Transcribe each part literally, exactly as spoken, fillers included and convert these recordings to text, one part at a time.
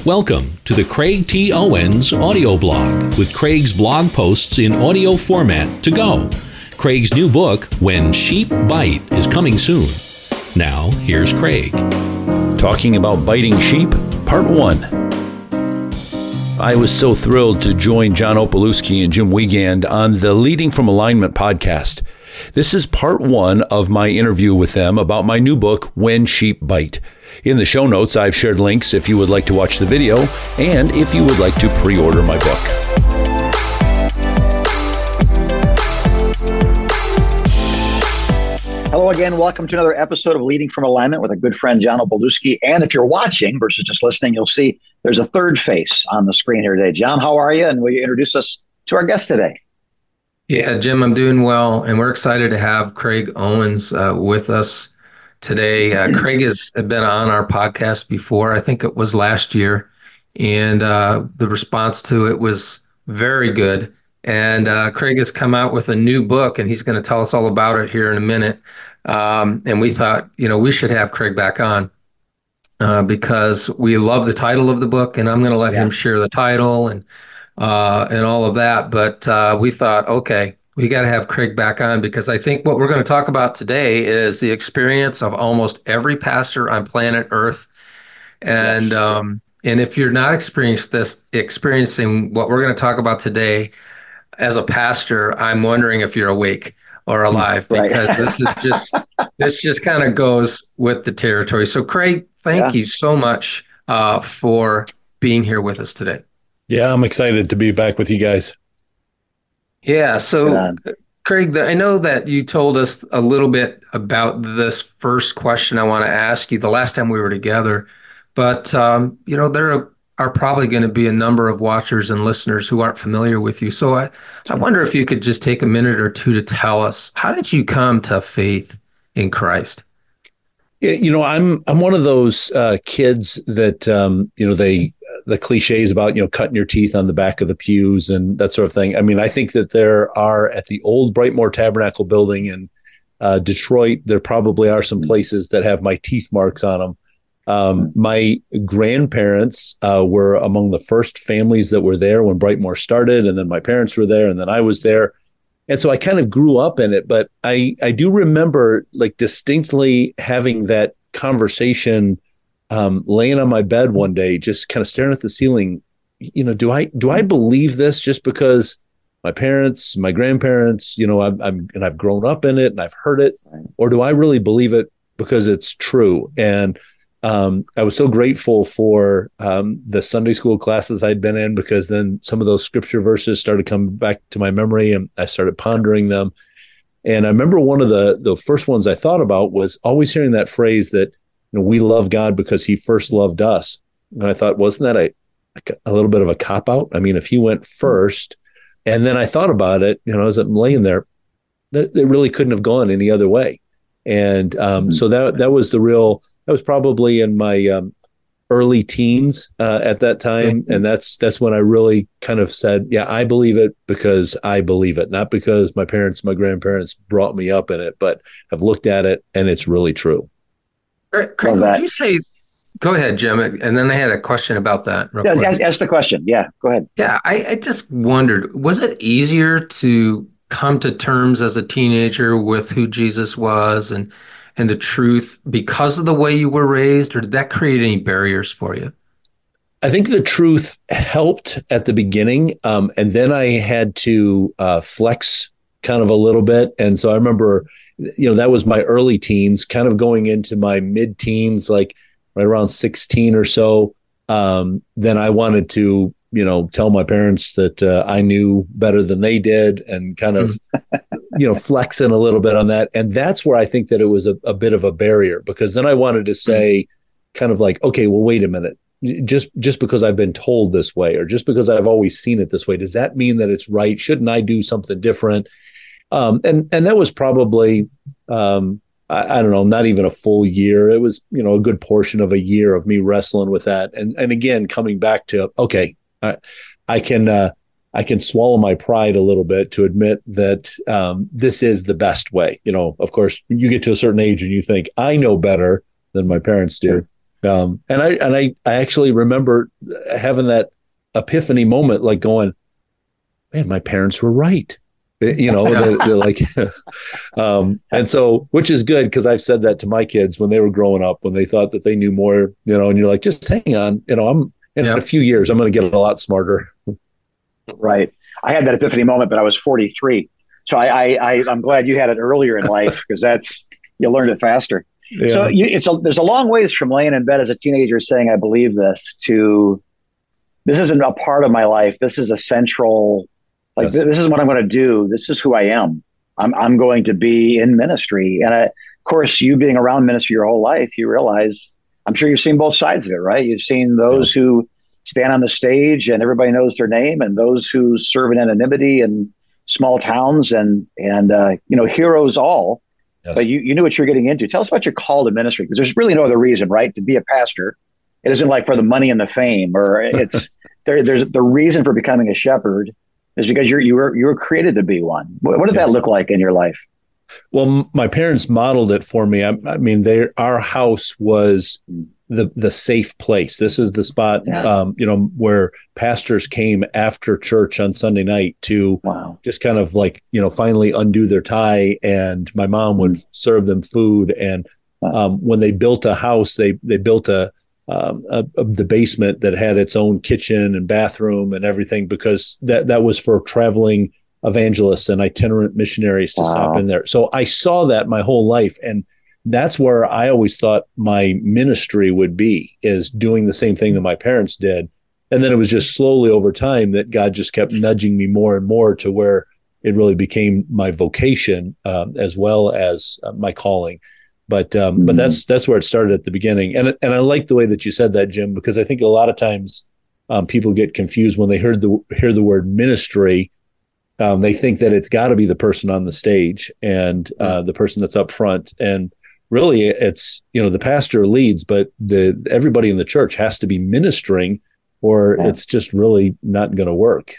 Welcome to the Craig T. Owens audio blog with Craig's blog posts in audio format to go. Craig's new book, When Sheep Bite, is coming soon. Now, here's Craig. Talking about biting sheep, part one. I was so thrilled to join John Opalewski and Jim Wiegand on the Leading from Alignment podcast. This is part one of my interview with them about my new book, When Sheep Bite. In the show notes, I've shared links if you would like to watch the video and if you would like to pre-order my book. Hello again. Welcome to another episode of Leading from Alignment with a good friend, John Opalewski. And if you're watching versus just listening, you'll see there's a third face on the screen here today. John, how are you? And will you introduce us to our guest today? Yeah, Jim, I'm doing well, and we're excited to have Craig Owens uh, with us today. Uh, Craig has been on our podcast before. I think it was last year, and uh, the response to it was very good. And uh, Craig has come out with a new book, and he's going to tell us all about it here in a minute. Um, and we thought, you know, we should have Craig back on uh, because we love the title of the book, and I'm going to let yeah. him share the title and uh, and all of that. But uh, we thought, okay, we got to have Craig back on because I think what we're going to talk about today is the experience of almost every pastor on planet Earth. And yes. um, and if you're not experienced this, experiencing what we're going to talk about today as a pastor, I'm wondering if you're awake or alive because right. this is just this just kind of goes with the territory. So, Craig, thank yeah. you so much uh, for being here with us today. Yeah, I'm excited to be back with you guys. Yeah. So, Craig, I know that you told us a little bit about this first question I want to ask you the last time we were together, but, um, you know, there are, are probably going to be a number of watchers and listeners who aren't familiar with you. So I, I wonder if you could just take a minute or two to tell us, how did you come to faith in Christ? Yeah, you know, I'm I'm one of those uh, kids that, um, you know, they the cliches about, you know, cutting your teeth on the back of the pews and that sort of thing. I mean, I think that there are at the old Brightmoor Tabernacle building in uh, Detroit, there probably are some places that have my teeth marks on them. Um, my grandparents uh, were among the first families that were there when Brightmoor started, and then my parents were there, and then I was there. And so I kind of grew up in it, but I, I do remember like distinctly having that conversation um, laying on my bed one day, just kind of staring at the ceiling. You know, do I do I believe this just because my parents, my grandparents, you know, I'm, I'm and I've grown up in it and I've heard it, or do I really believe it because it's true? And Um, I was so grateful for um, the Sunday school classes I'd been in because then some of those scripture verses started coming back to my memory and I started pondering them. And I remember one of the the first ones I thought about was always hearing that phrase that, you know, we love God because he first loved us. And I thought, wasn't that a, a little bit of a cop-out? I mean, if he went first, and then I thought about it, you know, as I'm laying there, that it really couldn't have gone any other way. And um, mm-hmm. so that that was the real... I was probably in my um, early teens uh, at that time. Mm-hmm. And that's that's when I really kind of said, yeah, I believe it because I believe it, not because my parents, my grandparents brought me up in it, but I've looked at it and it's really true. Craig, Craig would you say, go ahead, Jim. And then I had a question about that. Real yeah, quick. Ask the question. Yeah, go ahead. Yeah, I, I just wondered, was it easier to come to terms as a teenager with who Jesus was and and the truth because of the way you were raised, or did that create any barriers for you? I think the truth helped at the beginning. Um, and then I had to uh, flex kind of a little bit. And so I remember, you know, that was my early teens, kind of going into my mid teens, like right around sixteen or so. Um, then I wanted to, you know, tell my parents that uh, I knew better than they did and kind of, you know, flexing a little bit on that. And that's where I think that it was a, a bit of a barrier because then I wanted to say kind of like, okay, well, wait a minute, just, just because I've been told this way, or just because I've always seen it this way, does that mean that it's right? Shouldn't I do something different? Um, and, and that was probably, um, I, I don't know, not even a full year. It was, you know, a good portion of a year of me wrestling with that. And, and again, coming back to, okay, I, I can, uh, I can swallow my pride a little bit to admit that um, this is the best way. You know, of course, you get to a certain age and you think, I know better than my parents do. Sure. Um, and I and I, I actually remember having that epiphany moment, like going, man, my parents were right. You know, they're, they're like, um, and so, which is good because I've said that to my kids when they were growing up, when they thought that they knew more, you know, and you're like, just hang on, you know, I'm in yep. a few years, I'm going to get a lot smarter. Right. I had that epiphany moment, but I was forty-three. So I, I, I I'm glad you had it earlier in life because that's, you learned it faster. Yeah. So you, it's a, there's a long ways from laying in bed as a teenager saying, I believe this, to this isn't a part of my life. This is a central, like, yes. this is what I'm going to do. This is who I am. I'm I'm going to be in ministry. And I, of course, you being around ministry your whole life, you realize, I'm sure you've seen both sides of it, right? You've seen those yeah. who stand on the stage and everybody knows their name, and those who serve in anonymity in small towns and, and uh, you know, heroes all. Yes. But you, you knew what you were getting into. Tell us about your call to ministry, because there's really no other reason, right? To be a pastor. It isn't like for the money and the fame, or it's there. There's the reason for becoming a shepherd is because you're you were you were created to be one. What, what did yes. that look like in your life? Well, my parents modeled it for me. I, I mean, they our house was the the safe place. This is the spot, yeah. um, you know, where pastors came after church on Sunday night to wow. just kind of like, you know, finally undo their tie. And my mom would mm. serve them food. And um, when they built a house, they they built a, um, a, a the basement that had its own kitchen and bathroom and everything, because that that was for traveling evangelists and itinerant missionaries to wow. stop in there. So I saw that my whole life. And that's where I always thought my ministry would be, is doing the same thing that my parents did. And then it was just slowly over time that God just kept nudging me more and more to where it really became my vocation, um, as well as uh, my calling. But um, mm-hmm. but that's that's where it started at the beginning. And and I like the way that you said that, Jim, because I think a lot of times um, people get confused when they heard the hear the word ministry. Um, they think that it's got to be the person on the stage and uh, the person that's up front. And really, it's, you know, the pastor leads, but the everybody in the church has to be ministering, or yeah. it's just really not going to work.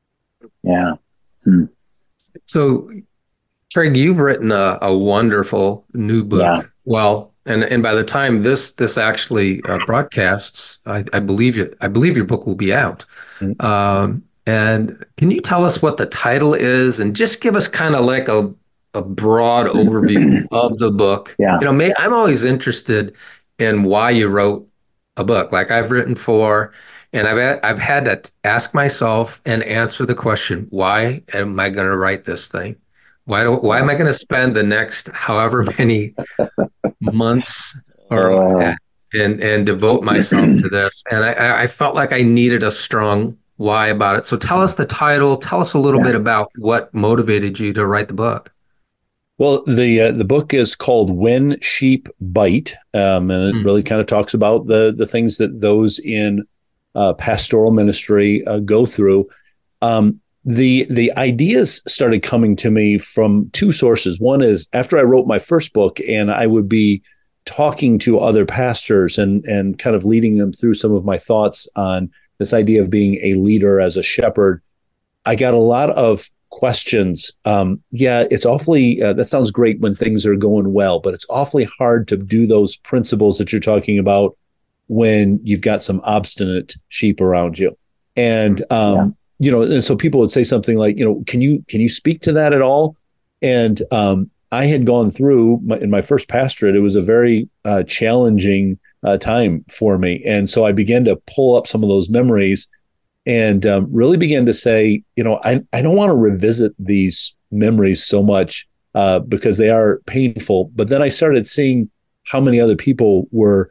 Yeah. Hmm. So, Craig, you've written a, a wonderful new book. Yeah. Well, and and by the time this this actually uh, broadcasts, I, I believe you, I believe your book will be out. Mm-hmm. Um, and can you tell us what the title is, and just give us kind of like a a broad overview of the book? Yeah. You know, may, I'm always interested in why you wrote a book. Like I've written four, and I've I've had to ask myself and answer the question, why am I going to write this thing? Why do why am I going to spend the next however many months or uh, and and devote myself to this? And I, I felt like I needed a strong why about it. So tell us the title. Tell us a little yeah. bit about what motivated you to write the book. Well, the uh, the book is called When Sheep Bite, um, and it mm. really kind of talks about the the things that those in uh, pastoral ministry uh, go through. Um, the the ideas started coming to me from two sources. One is after I wrote my first book, and I would be talking to other pastors and and kind of leading them through some of my thoughts on this idea of being a leader as a shepherd. I got a lot of questions. Um, yeah, it's awfully, uh, that sounds great when things are going well, but it's awfully hard to do those principles that you're talking about when you've got some obstinate sheep around you. And, um, yeah. you know, and so people would say something like, you know, can you, can you speak to that at all? And um, I had gone through my, in my first pastorate, it was a very uh, challenging uh, time for me. And so I began to pull up some of those memories and um, really began to say, you know, I, I don't want to revisit these memories so much uh, because they are painful. But then I started seeing how many other people were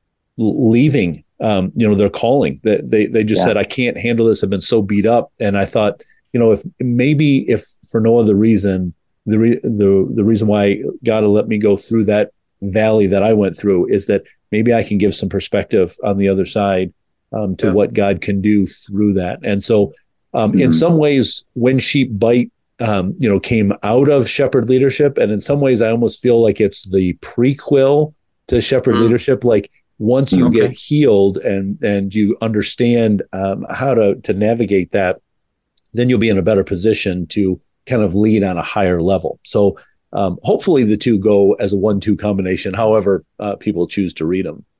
leaving, um, you know, their calling. They, they, they just yeah. said, I can't handle this. I've been so beat up. And I thought, you know, if maybe if for no other reason, the, re- the, the reason why God let me go through that valley that I went through is that maybe I can give some perspective on the other side um, to yeah. what God can do through that. And so um, mm-hmm. in some ways, When Sheep Bite, um, you know, came out of shepherd leadership. And in some ways, I almost feel like it's the prequel to shepherd mm-hmm. leadership. Like once you okay. get healed and, and you understand um, how to, to navigate that, then you'll be in a better position to kind of lead on a higher level. So Um, hopefully the two go as a one two combination, however uh, people choose to read them.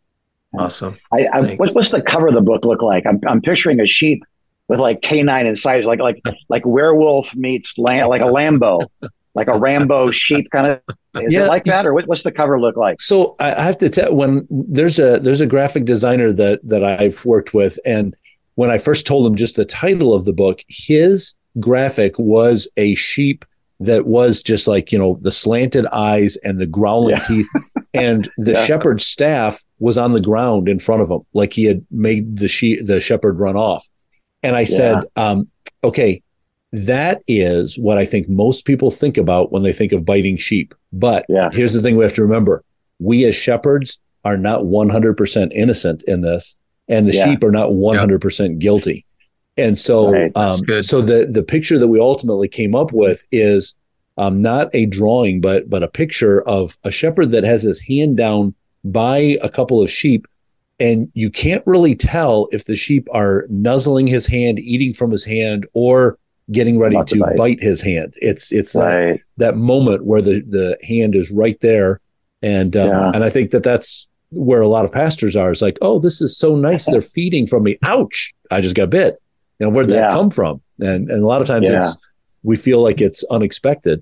Awesome. I, I what's, what's the cover of the book look like? I'm, I'm picturing a sheep with like canine incisors, like like like werewolf meets lamb, like a Lambo, like a Rambo sheep kind of. Is yeah, it like that, or what, what's the cover look like? So I have to tell, when there's a there's a graphic designer that that I've worked with, and when I first told him just the title of the book, his graphic was a sheep that was just like, you know, the slanted eyes and the growling yeah. teeth, and the yeah. shepherd's staff was on the ground in front of him, like he had made the sheep, the shepherd run off. And I yeah. said, um, okay, that is what I think most people think about when they think of biting sheep. But yeah. here's the thing we have to remember. We as shepherds are not one hundred percent innocent in this, and the yeah. sheep are not one hundred percent yep. guilty. And so, right. um, so the, the picture that we ultimately came up with is um, not a drawing, but but a picture of a shepherd that has his hand down by a couple of sheep, and you can't really tell if the sheep are nuzzling his hand, eating from his hand, or getting ready to, to bite. bite his hand. It's it's right. that, that moment where the, the hand is right there, and um, yeah. and I think that that's where a lot of pastors are. It's like, oh, this is so nice. They're feeding from me. Ouch! I just got bit. You know, where'd yeah. that come from? And and a lot of times yeah. it's we feel like it's unexpected.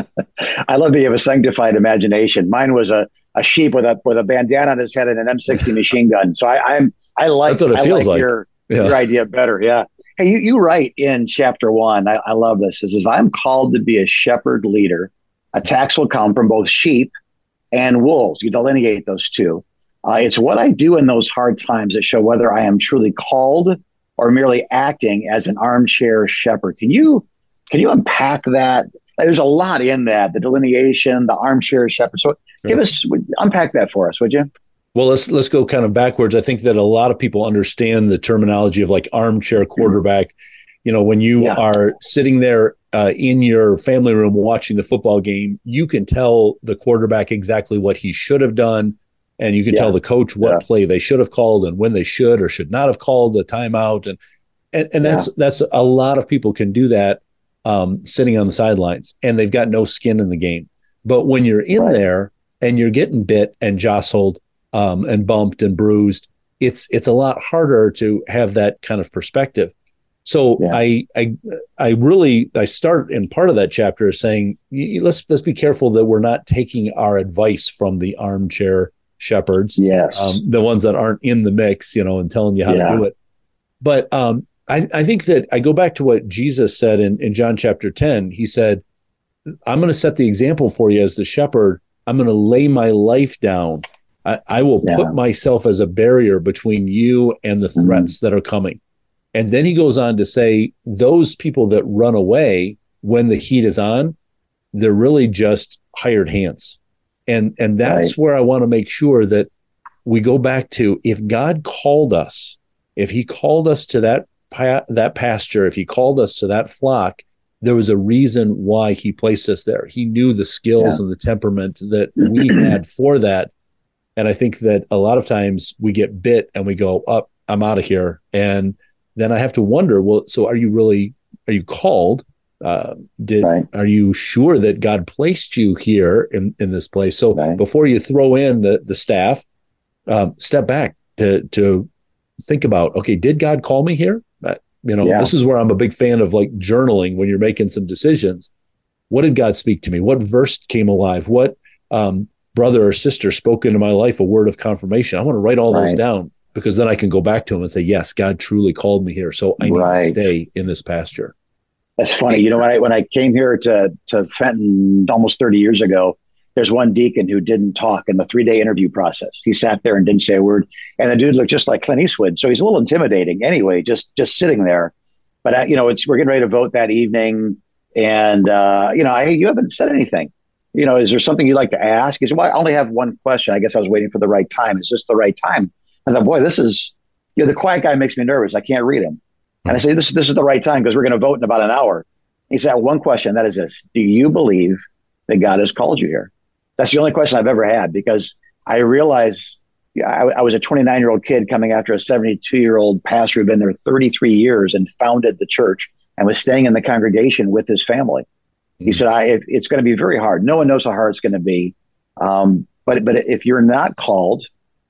I love that you have a sanctified imagination. Mine was a, a sheep with a with a bandana on his head and an M sixty machine gun. So I I'm I like That's what it I feels like, like. your yeah. your idea better. Yeah. Hey, you, you write in chapter one. I, I love this. It says, I'm called to be a shepherd leader. Attacks will come from both sheep and wolves. You delineate those two. Uh, it's what I do in those hard times that show whether I am truly called or merely acting as an armchair shepherd. Can you can you unpack that? There's a lot in that, the delineation, the armchair shepherd. So sure. give us, unpack that for us, would you? Well, let's let's go kind of backwards. I think that a lot of people understand the terminology of like armchair quarterback. You know, when you yeah. are sitting there uh, in your family room watching the football game, you can tell the quarterback exactly what he should have done. And you can yeah. tell the coach what yeah. play they should have called and when they should or should not have called the timeout. And and, and that's yeah. that's a lot of people can do that um, sitting on the sidelines, and they've got no skin in the game. But when you're in right. there and you're getting bit and jostled um, and bumped and bruised, it's it's a lot harder to have that kind of perspective. So yeah. I I I really I start in part of that chapter saying let's let's be careful that we're not taking our advice from the armchair shepherds, yes, um, the ones that aren't in the mix, you know, and telling you how yeah. to do it. But um, I, I think that I go back to what Jesus said in, in John chapter ten. He said, I'm going to set the example for you as the shepherd. I'm going to lay my life down. I, I will yeah. put myself as a barrier between you and the threats mm-hmm. that are coming. And then he goes on to say, those people that run away when the heat is on, they're really just hired hands. And and that's right. where I want to make sure that we go back to, if God called us, if he called us to that pa- that pasture, if he called us to that flock, there was a reason why he placed us there. He knew the skills yeah. and the temperament that we had for that. And I think that a lot of times we get bit and we go, up, oh, I'm out of here. And then I have to wonder, well, so are you really, are you called? Uh, did right. Are you sure that God placed you here in, in this place? So right. before you throw in the the staff, um, step back to to think about, okay, did God call me here? Uh, you know, yeah. this is where I'm a big fan of like journaling when you're making some decisions. What did God speak to me? What verse came alive? What um, brother or sister spoke into my life, a word of confirmation? I want to write all right. those down, because then I can go back to him and say, yes, God truly called me here. So I need right. to stay in this pasture. That's funny. You know, when I when I came here to to Fenton almost thirty years ago, there's one deacon who didn't talk in the three-day interview process. He sat there and didn't say a word. And the dude looked just like Clint Eastwood. So he's a little intimidating anyway, just just sitting there. But, uh, you know, it's we're getting ready to vote that evening. And, uh, you know, I, you haven't said anything. You know, is there something you'd like to ask? He said, well, I only have one question. I guess I was waiting for the right time. Is this the right time? I thought, boy, this is, you know, the quiet guy makes me nervous. I can't read him. And I say, this, this is the right time because we're going to vote in about an hour. He said, one question, that is this. Do you believe that God has called you here? That's the only question I've ever had, because I realized yeah, I, I was a twenty-nine-year-old kid coming after a seventy-two-year-old pastor who'd been there thirty-three years and founded the church and was staying in the congregation with his family. Mm-hmm. He said, I, it, it's going to be very hard. No one knows how hard it's going to be. Um, but, but if you're not called,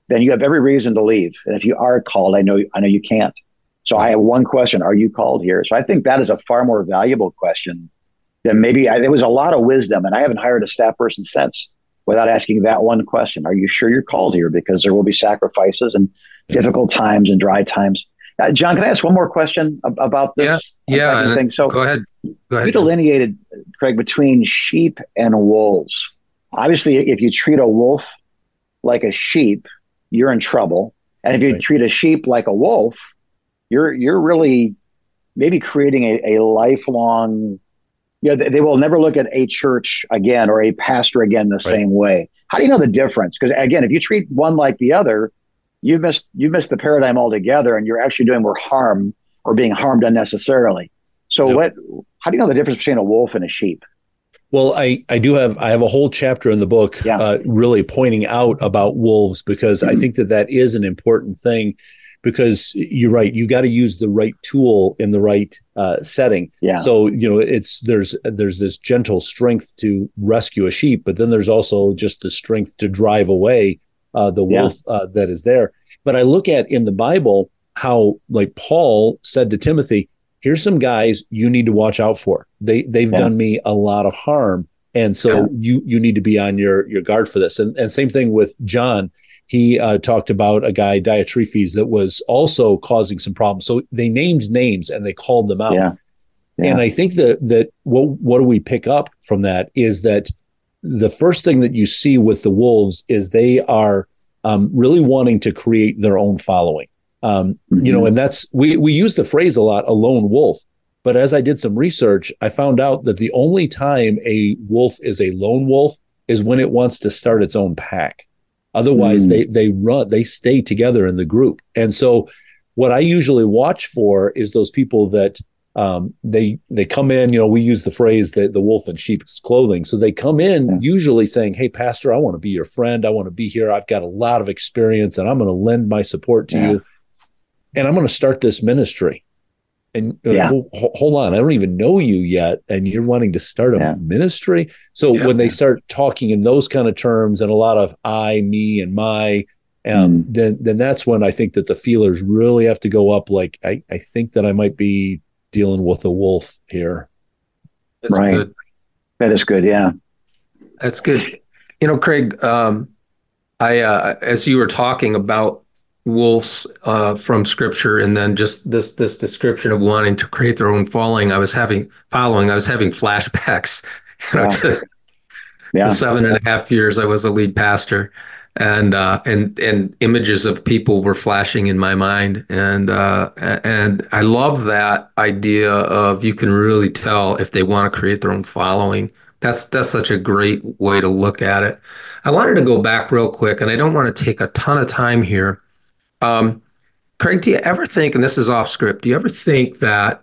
then you have every reason to leave. And if you are called, I know I know you can't. So I have one question: are you called here? So I think that is a far more valuable question than maybe I, there was a lot of wisdom, and I haven't hired a staff person since without asking that one question: are you sure you're called here? Because there will be sacrifices and difficult times and dry times. Uh, John, can I ask one more question ab- about this? Yeah, yeah. Thing? So go ahead. Go ahead. You delineated, Craig, between sheep and wolves. Obviously, if you treat a wolf like a sheep, you're in trouble. And if you right. treat a sheep like a wolf, you're you're really maybe creating a, a lifelong, you know, they, they will never look at a church again or a pastor again the right. same way. How do you know the difference? Because again, if you treat one like the other, you missed you missed the paradigm altogether, and you're actually doing more harm or being harmed unnecessarily. So yep. what? How do you know the difference between a wolf and a sheep? Well, I, I do have I have a whole chapter in the book yeah. uh, really pointing out about wolves, because mm-hmm. I think that that is an important thing, because you're right. You got to use the right tool in the right uh, setting. Yeah. So, you know, it's there's there's this gentle strength to rescue a sheep, but then there's also just the strength to drive away uh, the wolf yeah. uh, that is there. But I look at in the Bible how, like, Paul said to Timothy, here's some guys you need to watch out for. They they've yeah. done me a lot of harm, and so yeah. you you need to be on your your guard for this. And and same thing with John. He uh, talked about a guy, Diotrephes, that was also causing some problems. So they named names and they called them out. Yeah. Yeah. And I think that that what what do we pick up from that is that the first thing that you see with the wolves is they are um, really wanting to create their own following. Um, mm-hmm. You know, and that's we we use the phrase a lot, a lone wolf. But as I did some research, I found out that the only time a wolf is a lone wolf is when it wants to start its own pack. Otherwise, mm. they they run, they stay together in the group. And so what I usually watch for is those people that um, they they come in, you know, we use the phrase that the wolf in sheep's clothing. So they come in yeah. usually saying, hey, Pastor, I want to be your friend. I want to be here. I've got a lot of experience and I'm going to lend my support to yeah. you. And I'm going to start this ministry. And yeah. well, hold on, I don't even know you yet, and you're wanting to start a yeah. ministry. So yeah. when they start talking in those kind of terms and a lot of I, me, and my, um, mm. then then that's when I think that the feelers really have to go up. Like I, I think that I might be dealing with a wolf here. That's right. Good. That is good. Yeah, that's good. You know, Craig, um, I uh, as you were talking about wolves uh, from Scripture, and then just this this description of wanting to create their own following. I was having following. I was having flashbacks, you know, yeah. to yeah. the seven and a half years I was a lead pastor, and uh, and and images of people were flashing in my mind, and uh, and I love that idea of you can really tell if they want to create their own following. That's that's such a great way to look at it. I wanted to go back real quick, and I don't want to take a ton of time here. Um, Craig, do you ever think, and this is off script, do you ever think that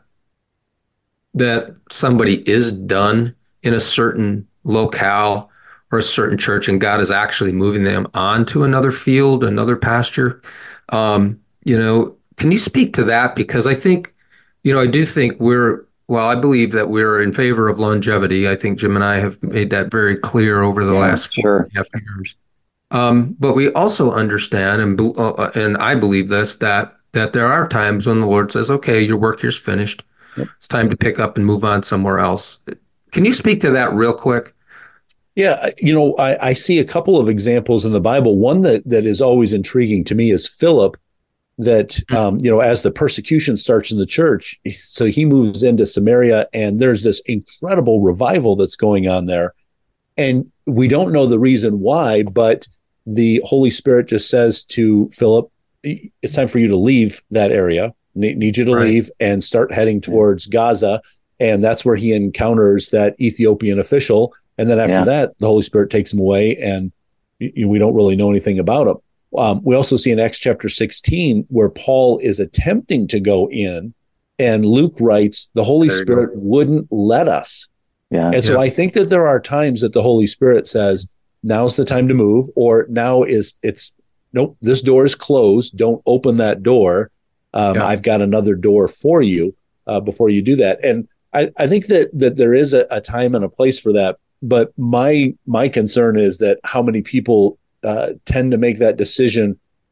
that somebody is done in a certain locale or a certain church and God is actually moving them on to another field, another pasture? Um, you know, can you speak to that? Because I think, you know, I do think we're, well, I believe that we're in favor of longevity. I think Jim and I have made that very clear over the yeah, last four sure. and a half years. Um, but we also understand, and uh, and I believe this, that that there are times when the Lord says, okay, your work here's finished. Yep. It's time to pick up and move on somewhere else. Can you speak to that real quick? Yeah, you know, I, I see a couple of examples in the Bible. One that, that is always intriguing to me is Philip, that, mm-hmm. um, you know, as the persecution starts in the church, so he moves into Samaria, and there's this incredible revival that's going on there. And we don't know the reason why, but the Holy Spirit just says to Philip, it's time for you to leave that area. Need, need you to right. leave and start heading towards Gaza. And that's where he encounters that Ethiopian official. And then after yeah. that, the Holy Spirit takes him away, and you know, we don't really know anything about him. Um, we also see in Acts chapter sixteen where Paul is attempting to go in, and Luke writes, the Holy Spirit go. wouldn't let us. Yeah. And so yeah. I think that there are times that the Holy Spirit says, now's the time to move, or now is it's, nope, this door is closed. Don't open that door. Um, yeah. I've got another door for you uh, before you do that. And I, I think that that there is a, a time and a place for that. But my my concern is that how many people uh, tend to make that decision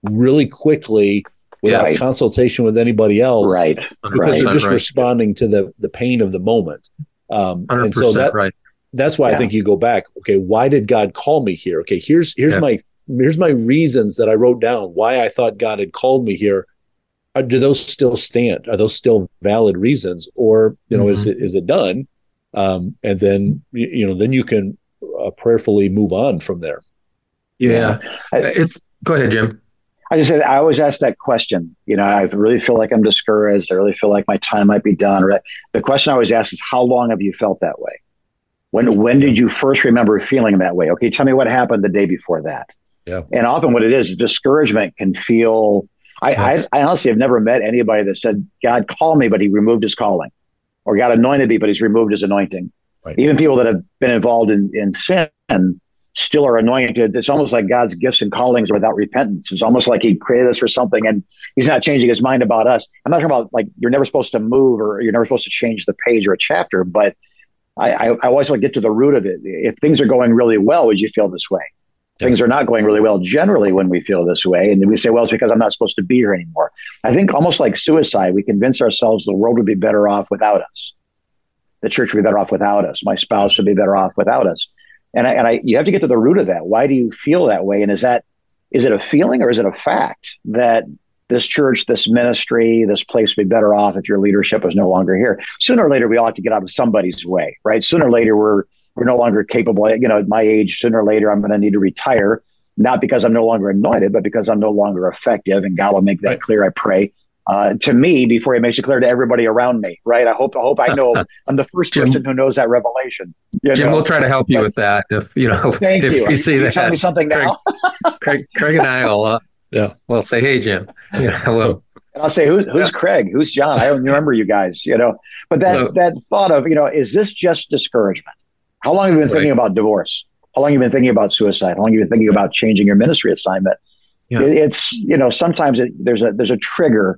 really quickly without Right. consultation with anybody else. Right. Because Right. they're just Right. responding to the, the pain of the moment. Um, and so one hundred percent that, right. that's why Yeah. I think you go back. Okay, why did God call me here? Okay, here's here's Yeah. my here's my reasons that I wrote down why I thought God had called me here. Are, do those still stand? Are those still valid reasons, or you know, Mhm. is it is it done? Um, and then you, you know, then you can uh, prayerfully move on from there. Yeah. I, It's go ahead, Jim. I just said I always ask that question. You know, I really feel like I'm discouraged. I really feel like my time might be done. Or the question I always ask is, how long have you felt that way? When when did you first remember feeling that way? Okay, tell me what happened the day before that. Yeah. And often what it is is discouragement can feel. I, Yes. I I honestly have never met anybody that said God called me, but He removed His calling, or God anointed me, but He's removed His anointing. Right. Even people that have been involved in in sin still are anointed. It's almost like God's gifts and callings are without repentance. It's almost like He created us for something and He's not changing His mind about us. I'm not talking about like you're never supposed to move or you're never supposed to change the page or a chapter, but I, I, I always want to get to the root of it. If things are going really well, would you feel this way? Yes. Things are not going really well generally when we feel this way. And we say, well, it's because I'm not supposed to be here anymore. I think almost like suicide, we convince ourselves the world would be better off without us. The church would be better off without us. My spouse would be better off without us. And I, and I, you have to get to the root of that. Why do you feel that way? And is that, is it a feeling or is it a fact that this church, this ministry, this place would be better off if your leadership was no longer here? Sooner or later, we all have to get out of somebody's way, right? Sooner or later, we're we're no longer capable. You know, at my age, sooner or later, I'm going to need to retire, not because I'm no longer anointed, but because I'm no longer effective. And God will make that Right. clear, I pray, uh, to me before He makes it clear to everybody around me, right? I hope I hope I know I'm the first Jim- person who knows that revelation. You Jim, know? we'll try to help you But- with that. If you know, Thank if you. we see Are you that, telling me something now? Craig, Craig and I will, uh, Yeah. we'll say, "Hey, Jim." You know, we'll, And I'll say, Who, who's Craig? Who's John? I don't remember you guys, you know. But that No. that thought of, you know, is this just discouragement? How long have you been Right. thinking about divorce? How long have you been thinking about suicide? How long have you been thinking about changing your ministry assignment? Yeah. It, it's, you know, sometimes it, there's a there's a trigger.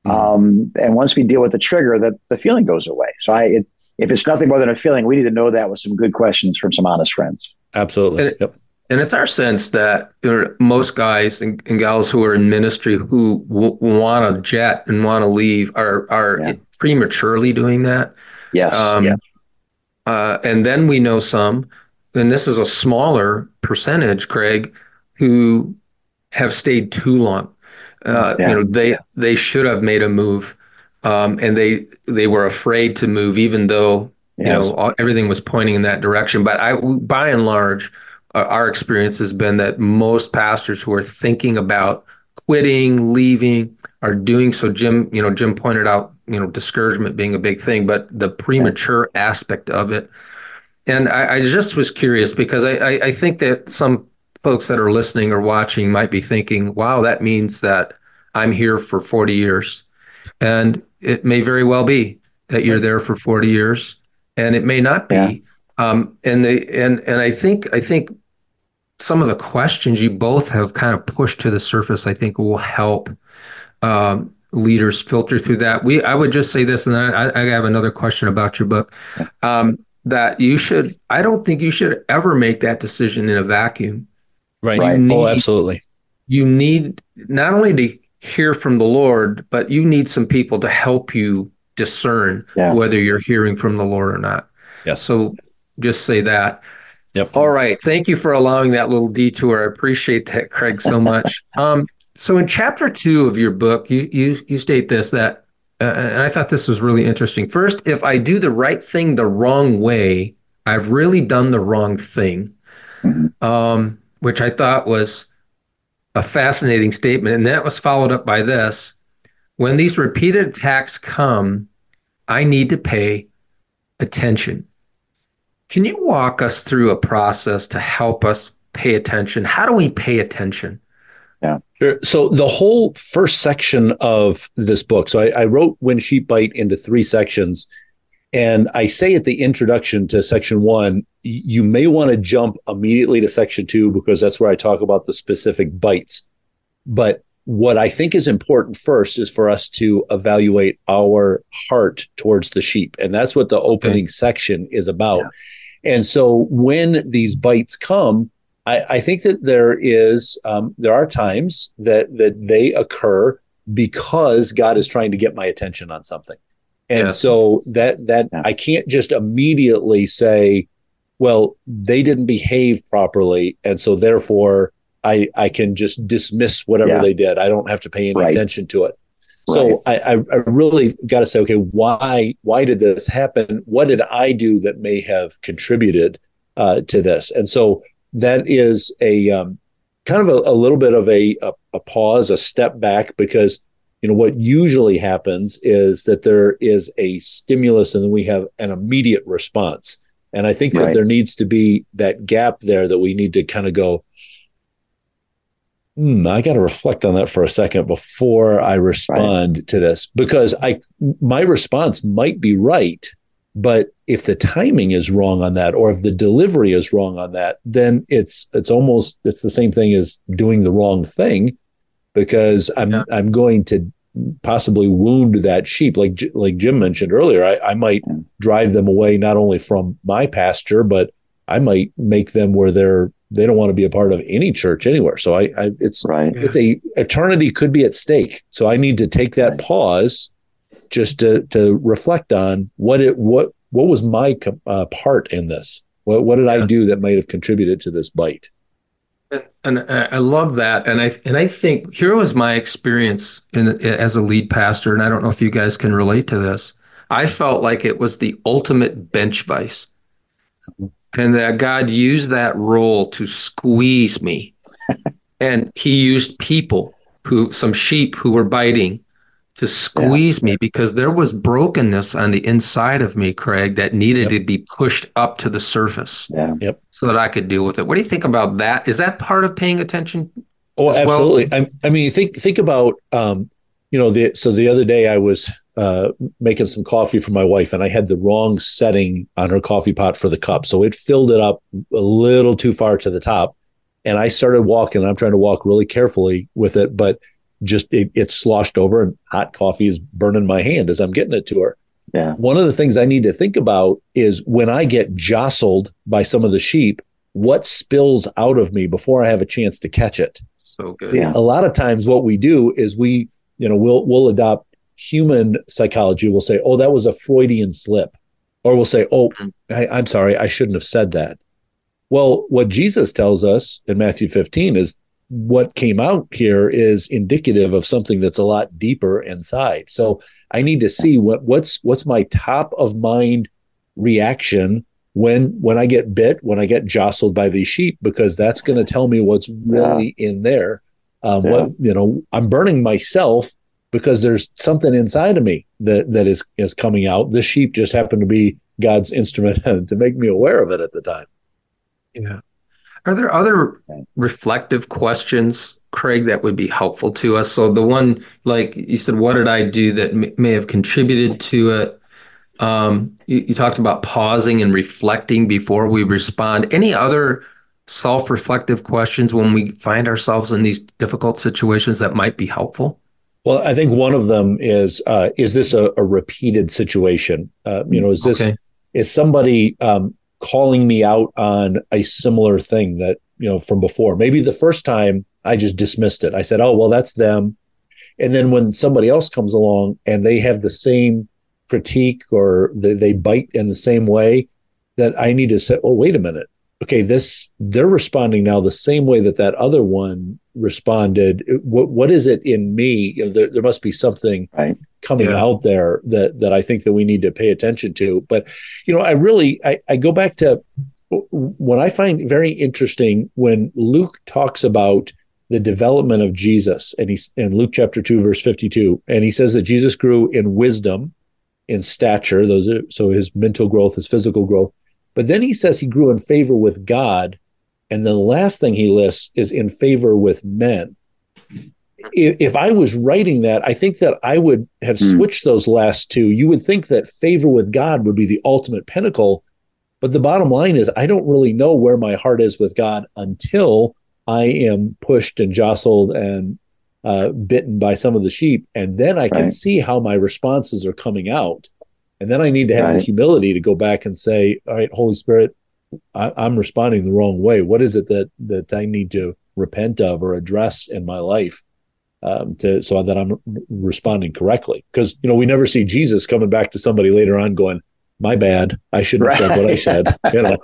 Um, and once we deal with the trigger, the, the feeling goes away. So I, it, if it's nothing more than a feeling, we need to know that with some good questions from some honest friends. Absolutely. And- Yep. And it's our sense that there are most guys and, and gals who are in ministry who w- want to jet and want to leave are are Yeah. prematurely doing that. Yes. Um, yeah. uh, and then we know some, and this is a smaller percentage, Craig, who have stayed too long. Uh, Yeah. You know, they they should have made a move, um, and they they were afraid to move, even though you Yes. know all, everything was pointing in that direction. But I, by and large, uh, our experience has been that most pastors who are thinking about quitting, leaving, are doing so. Jim, you know, Jim pointed out, you know, discouragement being a big thing, but the premature aspect of it. And I, I just was curious because I, I, I think that some folks that are listening or watching might be thinking, wow, that means that I'm here for forty years. And it may very well be that you're there for forty years, and it may not be. Yeah. Um, and they and and I think I think some of the questions you both have kind of pushed to the surface, I think will help um, leaders filter through that. We I would just say this, and I, I have another question about your book. Um, that you should, I don't think you should ever make that decision in a vacuum. Right. Right. Oh, Need- absolutely. You need not only to hear from the Lord, but you need some people to help you discern Yeah. whether you're hearing from the Lord or not. Yes. So just say that. Yep. All right. Thank you for allowing that little detour. I appreciate that, Craig, so much. um, so in chapter two of your book, you you you state this, that Uh, and I thought this was really interesting. First, if I do the right thing the wrong way, I've really done the wrong thing, um, which I thought was a fascinating statement. And that was followed up by this. When these repeated attacks come, I need to pay attention. Can you walk us through a process to help us pay attention? How do we pay attention? Sure. So the whole first section of this book, so I, I wrote When Sheep Bite into three sections, and I say at the introduction to section one, you may want to jump immediately to section two because that's where I talk about the specific bites. But what I think is important first is for us to evaluate our heart towards the sheep. And that's what the opening okay. section is about. Yeah. And so when these bites come, I, I think that there is um, there are times that that they occur because God is trying to get my attention on something. And Yes. so that that Yeah. I can't just immediately say, well, they didn't behave properly, and so therefore I I can just dismiss whatever Yeah. they did. I don't have to pay any Right. attention to it. So I, I I really got to say, okay, why why did this happen? What did I do that may have contributed uh, to this? And so that is a um, kind of a, a little bit of a, a a pause, a step back, because you know what usually happens is that there is a stimulus and then we have an immediate response. And I think that Right. there needs to be that gap there that we need to kind of go, Hmm, I got to reflect on that for a second before I respond right. to this, because I my response might be right, but if the timing is wrong on that, or if the delivery is wrong on that, then it's it's almost it's the same thing as doing the wrong thing, because I'm yeah. I'm going to possibly wound that sheep, like like Jim mentioned earlier. I, I might yeah. drive them away not only from my pasture, but I might make them where they're they don't want to be a part of any church anywhere. So I, I it's right. it's a eternity could be at stake. So I need to take that right. pause just to to reflect on what it what what was my uh, part in this. What what did yes. I do that might have contributed to this bite? And, and I love that. And I and I think here was my experience in as a lead pastor. And I don't know if you guys can relate to this. I felt like it was the ultimate bench vice. And that God used that role to squeeze me. And he used people, who some sheep who were biting, to squeeze yeah. me, because there was brokenness on the inside of me, Craig, that needed yep. to be pushed up to the surface yeah. yep. so that I could deal with it. What do you think about that? Is that part of paying attention? Oh, absolutely. Well? I, I mean, think think about, um, you know, the so the other day I was uh, making some coffee for my wife, and I had the wrong setting on her coffee pot for the cup. So it filled it up a little too far to the top. And I started walking. I'm trying to walk really carefully with it, but just it, it sloshed over, and hot coffee is burning my hand as I'm getting it to her. Yeah. One of the things I need to think about is when I get jostled by some of the sheep, what spills out of me before I have a chance to catch it. So good. See, yeah. A lot of times what we do is we, you know, we'll we'll adopt human psychology. We'll say, oh, that was a Freudian slip. Or we'll say, oh, I, I'm sorry, I shouldn't have said that. Well, what Jesus tells us in Matthew fifteen is what came out here is indicative of something that's a lot deeper inside. So I need to see what what's what's my top of mind reaction when when I get bit, when I get jostled by these sheep, because that's going to tell me what's really yeah. in there. Um, yeah. What you know, I'm burning myself because there's something inside of me that that is is coming out. This sheep just happened to be God's instrument to make me aware of it at the time. Yeah. Are there other reflective questions, Craig, that would be helpful to us? So the one, like you said, what did I do that m- may have contributed to it? Um, you, you talked about pausing and reflecting before we respond. Any other self-reflective questions when we find ourselves in these difficult situations that might be helpful? Well, I think one of them is, uh, is this a, a repeated situation? Uh, you know, is this, okay. is somebody um, calling me out on a similar thing that, you know, from before? Maybe the first time I just dismissed it. I said, oh, well, that's them. And then when somebody else comes along and they have the same critique, or they, they bite in the same way, that I need to say, oh, wait a minute. Okay, this, they're responding now the same way that that other one responded. What what is it in me? You know, there, there must be something right. coming yeah. out there that that I think that we need to pay attention to. But, you know, I really, I, I go back to what I find very interesting when Luke talks about the development of Jesus, and he's in Luke chapter two, verse fifty-two, and he says that Jesus grew in wisdom, in stature, those are, so his mental growth, his physical growth. But then he says he grew in favor with God. And the last thing he lists is in favor with men. If, if I was writing that, I think that I would have mm. switched those last two. You would think that favor with God would be the ultimate pinnacle. But the bottom line is, I don't really know where my heart is with God until I am pushed and jostled and uh, bitten by some of the sheep. And then I can right. see how my responses are coming out. And then I need to have right. the humility to go back and say, all right, Holy Spirit, I, I'm responding the wrong way. What is it that that I need to repent of or address in my life um, to so that I'm responding correctly? Because, you know, we never see Jesus coming back to somebody later on going, my bad, I shouldn't have said what I said. You know,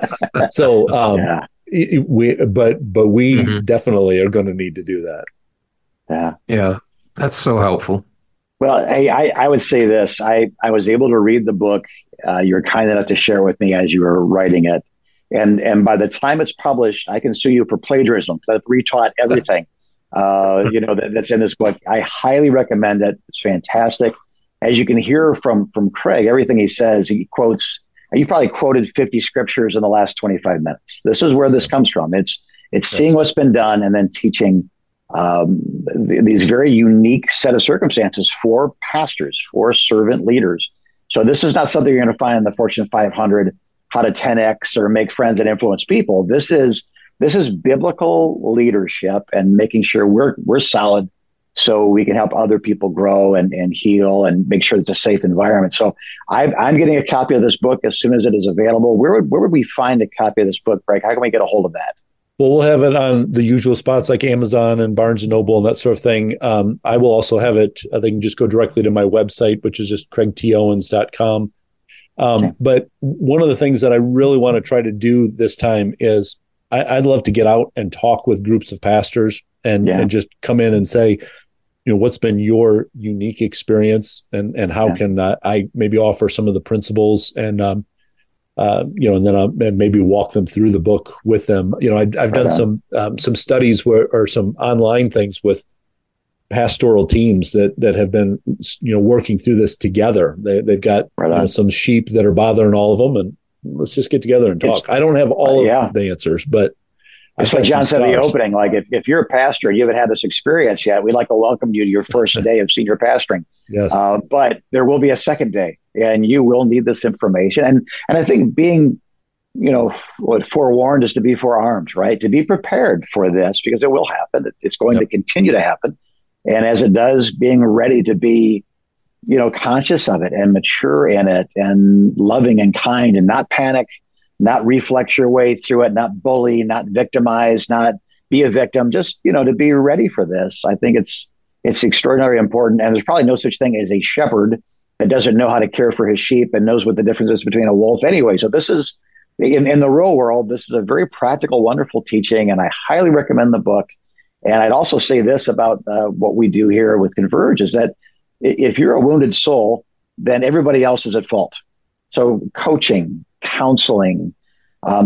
so um, yeah. we but but we mm-hmm. definitely are going to need to do that. Yeah, yeah, that's so helpful. Well, hey, I, I would say this. I, I was able to read the book. Uh, you were kind enough to share with me as you were writing it. And and by the time it's published, I can sue you for plagiarism because I've retaught everything uh, you know, that, that's in this book. I highly recommend it. It's fantastic. As you can hear from from Craig, everything he says, he quotes, you probably quoted fifty scriptures in the last twenty-five minutes. This is where this comes from. It's it's seeing what's been done and then teaching um, th- these very unique set of circumstances for pastors, for servant leaders. So this is not something you're going to find in the Fortune five hundred, how to ten X or make friends and influence people. This is this is biblical leadership and making sure we're we're solid so we can help other people grow and, and heal and make sure it's a safe environment. So I, I'm getting a copy of this book as soon as it is available. Where would where would we find a copy of this book, Craig? How can we get a hold of that? Well, we'll have it on the usual spots like Amazon and Barnes and Noble and that sort of thing. Um, I will also have it. Uh, they can just go directly to my website, which is just craig t owens dot com. Um, okay. But one of the things that I really want to try to do this time is I, I'd love to get out and talk with groups of pastors and, yeah. and just come in and say, you know, what's been your unique experience and, and how yeah. can I, I maybe offer some of the principles and, um, uh, you know, and then I'll maybe walk them through the book with them. You know, I, I've right done on. some um, some studies where, or some online things with pastoral teams that that have been, you know, working through this together. They, they've got right you know, some sheep that are bothering all of them, and let's just get together and talk. It's, I don't have all uh, yeah. of the answers, but it's like John said in the opening, like if, if you're a pastor and you haven't had this experience yet, we'd like to welcome you to your first day of senior pastoring. Yes. Uh, but there will be a second day and you will need this information. And and I think being, you know, what forewarned is to be forearmed, right? To be prepared for this because it will happen. It's going yep. to continue to happen. And as it does, being ready to be, you know, conscious of it and mature in it and loving and kind and not panic, not reflex your way through it, not bully, not victimize, not be a victim, just, you know, to be ready for this. I think it's it's extraordinarily important. And there's probably no such thing as a shepherd that doesn't know how to care for his sheep and knows what the difference is between a wolf anyway. So this is, in, in the real world, this is a very practical, wonderful teaching, and I highly recommend the book. And I'd also say this about uh, what we do here with Converge is that if you're a wounded soul, then everybody else is at fault. So coaching, counseling, um,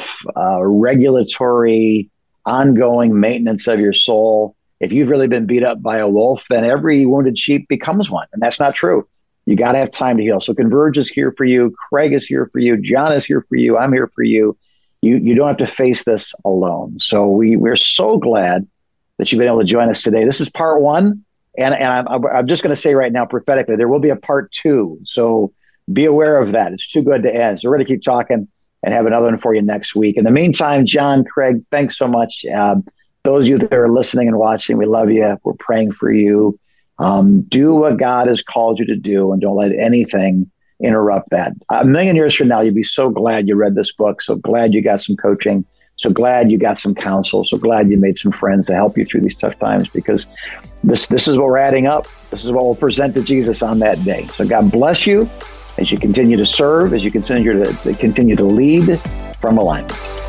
self-regulatory, uh, ongoing maintenance of your soul. If you've really been beat up by a wolf, then every wounded sheep becomes one. And that's not true. You got to have time to heal. So Converge is here for you. Craig is here for you. John is here for you. I'm here for you. You you don't have to face this alone. So we, we're so glad that you've been able to join us today. This is part one. And, and I'm, I'm just going to say right now, prophetically, there will be a part two. So be aware of that. It's too good to end. So we're going to keep talking and have another one for you next week. In the meantime, John, Craig, thanks so much. Um, those of you that are listening and watching, we love you. We're praying for you. Um, do what God has called you to do and don't let anything interrupt that. A million years from now, you'll be so glad you read this book. So glad you got some coaching. So glad you got some counsel. So glad you made some friends to help you through these tough times, because this, this is what we're adding up. This is what we'll present to Jesus on that day. So God bless you as you continue to serve, as you continue to, to continue to lead from alignment.